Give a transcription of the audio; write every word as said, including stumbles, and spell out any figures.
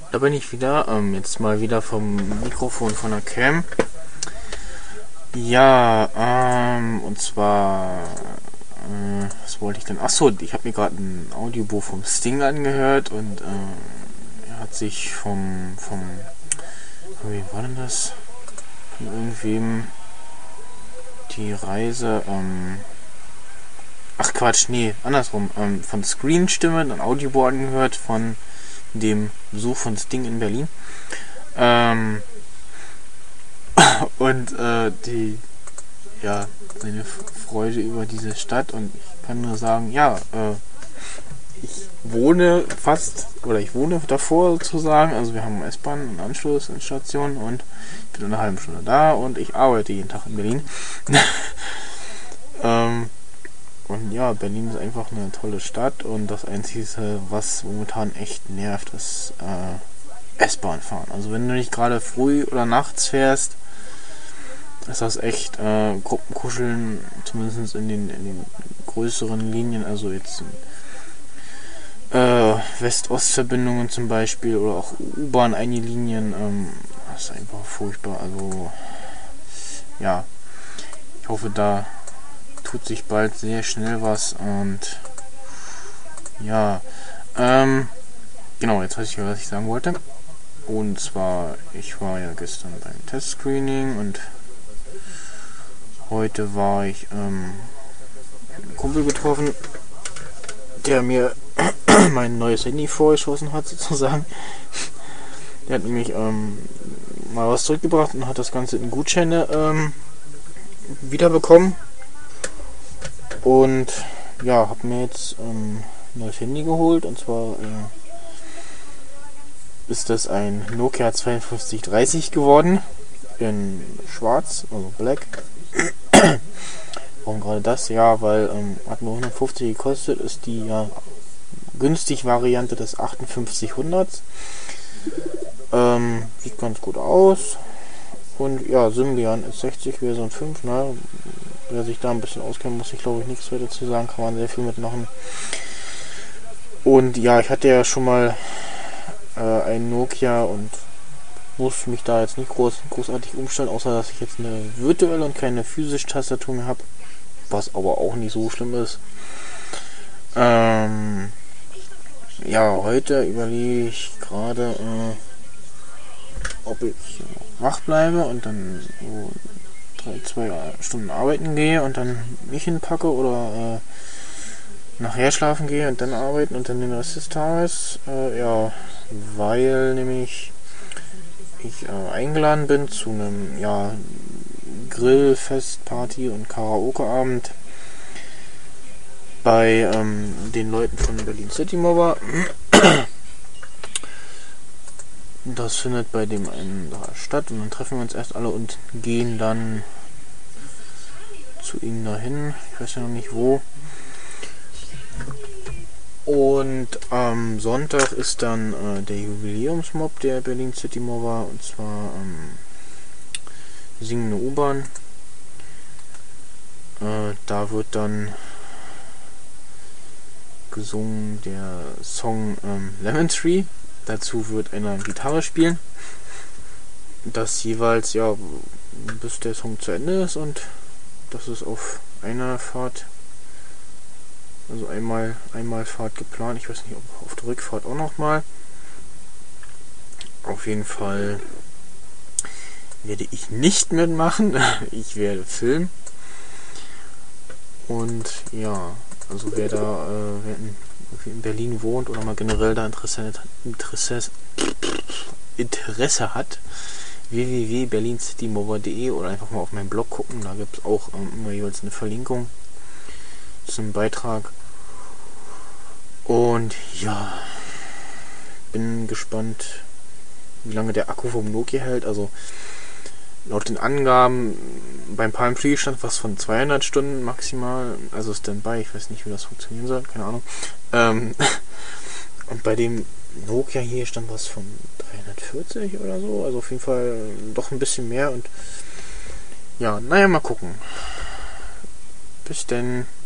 Da bin ich wieder, ähm, jetzt mal wieder vom Mikrofon von der Cam. Ja, ähm, und zwar, äh, was wollte ich denn? Achso, ich habe mir gerade ein Audiobuch vom Sting angehört und äh, er hat sich vom, vom, wie war denn das? Von irgendwem die Reise, ähm, ach Quatsch, nee, andersrum, ähm, von Screen-Stimme ein Audiobuch angehört von dem Besuch von Sting in Berlin. Ähm, und äh, die, ja, seine Freude über diese Stadt, und ich kann nur sagen, ja, äh, ich wohne fast, oder ich wohne davor sozusagen, also wir haben eine S-Bahn, eine Anschlussstation und ich bin in einer halben Stunde da und ich arbeite jeden Tag in Berlin. ähm, und ja, Berlin ist einfach eine tolle Stadt und das Einzige, was momentan echt nervt, ist äh, S-Bahn fahren. Also wenn du nicht gerade früh oder nachts fährst, ist das echt äh, Gruppenkuscheln, zumindest in den, in den größeren Linien, also jetzt äh, West-Ost-Verbindungen zum Beispiel oder auch U-Bahn, einige Linien, ähm, das ist einfach furchtbar. Also ja, ich hoffe, da tut sich bald sehr schnell was und ja, ähm, genau, jetzt weiß ich, was ich sagen wollte. Und zwar, ich war ja gestern beim Testscreening und heute war ich ähm, einen Kumpel getroffen, der mir mein neues Handy vorgeschossen hat sozusagen. Der hat nämlich ähm, mal was zurückgebracht und hat das Ganze in Gutscheine ähm, wiederbekommen. Und ja, habe mir jetzt ähm, ein neues Handy geholt, und zwar äh, ist das ein Nokia zweiundfünfzig dreißig geworden, in schwarz, also black. Warum gerade das? Ja, weil ähm, hat nur hundertfünfzig gekostet, ist die ja günstig Variante des achtundfünfzig hundert. Ähm, sieht ganz gut aus. Und ja, Symbian S sechzig Version fünf, ne? Wer sich da ein bisschen auskennt, muss ich glaube ich nichts weiter zu sagen, kann man sehr viel mitmachen. Und ja, ich hatte ja schon mal äh, ein Nokia und muss mich da jetzt nicht groß, großartig umstellen, außer dass ich jetzt eine virtuelle und keine physische Tastatur mehr habe, was aber auch nicht so schlimm ist. Ähm, ja, heute überlege ich gerade, äh, ob ich wach bleibe und dann so drei, zwei Stunden arbeiten gehe und dann mich hinpacke oder äh, nachher schlafen gehe und dann arbeiten und dann den Rest des Tages. Äh, ja, weil nämlich ich äh, eingeladen bin zu einem ja, Grillfestparty und Karaoke-Abend bei ähm, den Leuten von Berlin City Mobber. Das findet bei dem einen da statt und dann treffen wir uns erst alle und gehen dann zu ihnen dahin. Ich weiß ja noch nicht wo. Und am Sonntag ist dann äh, der Jubiläumsmob der Berlin City Mobber, und zwar ähm, singende U-Bahn. Äh, da wird dann gesungen der Song ähm, Lemon Tree. Dazu wird einer Gitarre spielen. Das jeweils ja bis der Song zu Ende ist, und das ist auf einer Fahrt, also einmal einmal Fahrt geplant. Ich weiß nicht, ob auf der Rückfahrt auch nochmal. Auf jeden Fall werde ich nicht mitmachen. Ich werde filmen. Und ja, also wer da äh, wer in, in Berlin wohnt oder mal generell da Interesse, Interesse, Interesse hat, w w w punkt berlin city mobber punkt de oder einfach mal auf meinen Blog gucken. Da gibt es auch ähm, immer jeweils eine Verlinkung zum Beitrag. Und ja, bin gespannt, wie lange der Akku vom Nokia hält. Also laut den Angaben beim Palm Tree stand was von zweihundert Stunden maximal, also Standby. Ich weiß nicht, wie das funktionieren soll, keine Ahnung. Ähm, und bei dem Nokia hier stand was von dreihundertvierzig oder so, also auf jeden Fall doch ein bisschen mehr. Und ja, naja, mal gucken. Bis denn.